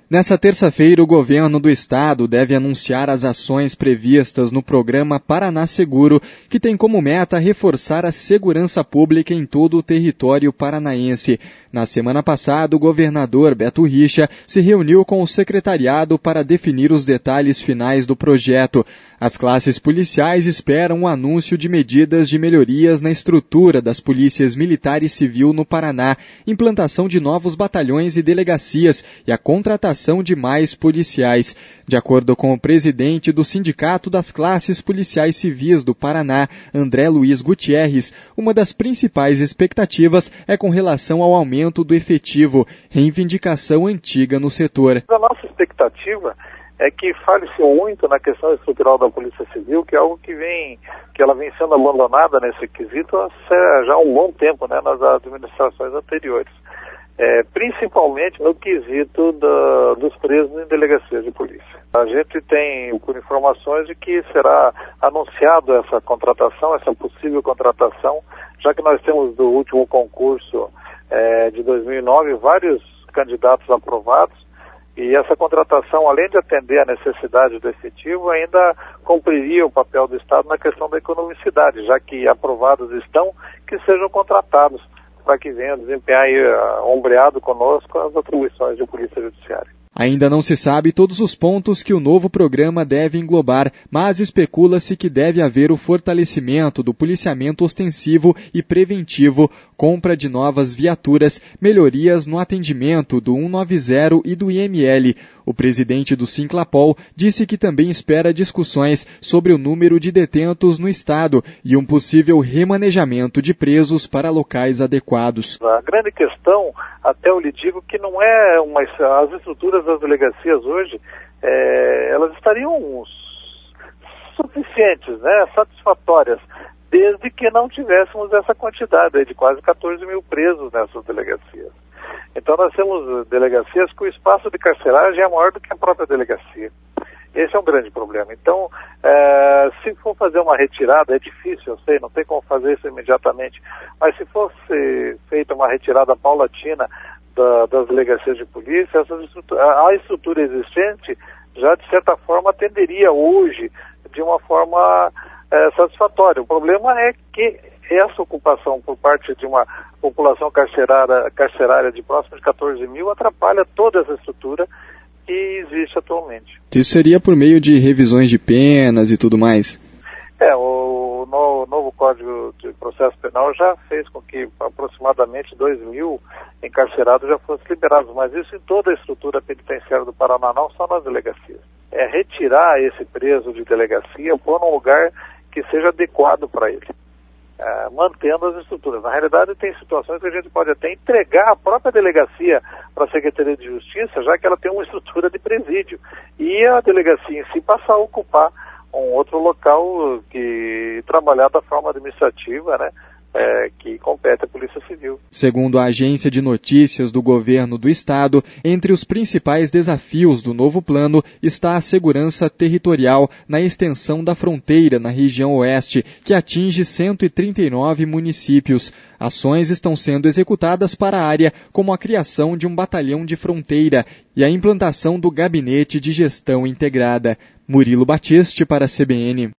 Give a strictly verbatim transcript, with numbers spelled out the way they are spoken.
Nessa terça-feira, o governo do estado deve anunciar as ações previstas no programa Paraná Seguro, que tem como meta reforçar a segurança pública em todo o território paranaense. Na semana passada, o governador Beto Richa se reuniu com o secretariado para definir os detalhes finais do projeto. As classes policiais esperam o anúncio de medidas de melhorias na estrutura das polícias militar e civil no Paraná, implantação de novos batalhões e delegacias e a contratação de mais policiais. De acordo com o presidente do Sindicato das Classes Policiais Civis do Paraná, André Luiz Gutierrez, uma das principais expectativas é com relação ao aumento do efetivo, reivindicação antiga no setor. A nossa expectativa é que fale-se muito na questão estrutural da Polícia Civil, que é algo que vem, que ela vem sendo abandonada nesse quesito há já um bom tempo, né, nas administrações anteriores. É, principalmente no quesito da, dos presos em delegacias de polícia. A gente tem por informações de que será anunciado essa contratação, essa possível contratação, já que nós temos do último concurso é, de dois mil e nove vários candidatos aprovados, e essa contratação, além de atender a necessidade do efetivo, ainda cumpriria o papel do Estado na questão da economicidade, já que aprovados estão, que sejam contratados para que venham desempenhar aí, ombreado conosco as atribuições de polícia judiciária. Ainda não se sabe todos os pontos que o novo programa deve englobar, mas especula-se que deve haver o fortalecimento do policiamento ostensivo e preventivo, compra de novas viaturas, melhorias no atendimento do cento e noventa e do I M L. O presidente do Sinclapol disse que também espera discussões sobre o número de detentos no estado e um possível remanejamento de presos para locais adequados. A grande questão, até eu lhe digo, que não é uma, as estruturas das delegacias hoje, é, elas estariam suficientes, né, satisfatórias, desde que não tivéssemos essa quantidade de quase quatorze mil presos nessas delegacias. Então nós temos delegacias que o espaço de carceragem é maior do que a própria delegacia. Esse é um grande problema. Então, é, se for fazer uma retirada, é difícil, eu sei, não tem como fazer isso imediatamente, mas se fosse feita uma retirada paulatina da, das delegacias de polícia, essas estrutura, a estrutura existente já, de certa forma, atenderia hoje de uma forma é, satisfatória. O problema é que essa ocupação por parte de uma população carcerária, carcerária de próximo de quatorze mil atrapalha toda essa estrutura que existe atualmente. Isso seria por meio de revisões de penas e tudo mais? É, o no, novo Código de Processo Penal já fez com que aproximadamente dois mil encarcerados já fossem liberados, mas isso em toda a estrutura penitenciária do Paraná, não só nas delegacias. É retirar esse preso de delegacia, pôr num lugar que seja adequado para ele. Uh, mantendo as estruturas. Na realidade, tem situações que a gente pode até entregar a própria delegacia para a Secretaria de Justiça, já que ela tem uma estrutura de presídio. E a delegacia em si passar a ocupar um outro local que trabalhar da forma administrativa, né, é, que compete à Polícia Civil. Segundo a agência de notícias do governo do estado, entre os principais desafios do novo plano está a segurança territorial na extensão da fronteira na região oeste, que atinge cento e trinta e nove municípios. Ações estão sendo executadas para a área, como a criação de um batalhão de fronteira e a implantação do Gabinete de Gestão Integrada. Murilo Batiste para a C B N.